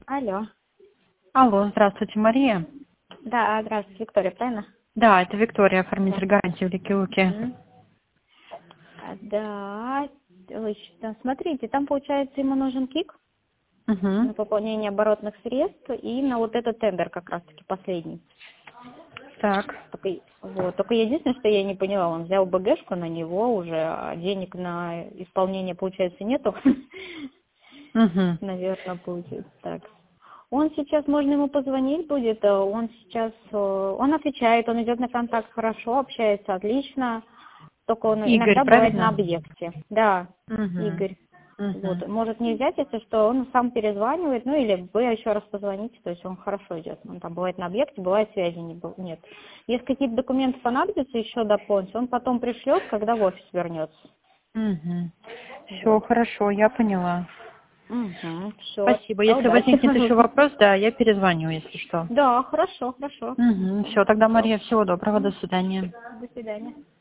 Алло. Алло, здравствуйте, Мария. Да, здравствуйте, Виктория, правильно? Да, это Виктория, оформитель гарантии в Ликиуке. Да, смотрите, там, получается, ему нужен КИК на Угу. пополнение оборотных средств и на вот этот тендер как раз-таки последний. Так. Только единственное, что я не поняла, он взял БГшку на него уже, а денег на исполнение, получается, нету. Угу. Наверное, получится так. Он сейчас, можно ему позвонить будет, он сейчас, он отвечает, он идет на контакт хорошо, общается отлично, только он Игорь, иногда бывает на правильно? объекте. Да, Угу. Игорь. Угу. Вот, может не взять, если что, он сам перезванивает, ну или вы еще раз позвоните, то есть он хорошо идет. Он там бывает на объекте, бывает связи нет. Если какие-то документы понадобятся еще дополнить, он потом пришлет, когда в офис вернется. Угу. Все, Вот. хорошо, я поняла. Все. Спасибо. Если возникнет еще Удачи. вопрос, да, я перезвоню, если что. Да, хорошо. Угу. Все, тогда, Все. Мария, всего доброго, до свидания. До свидания.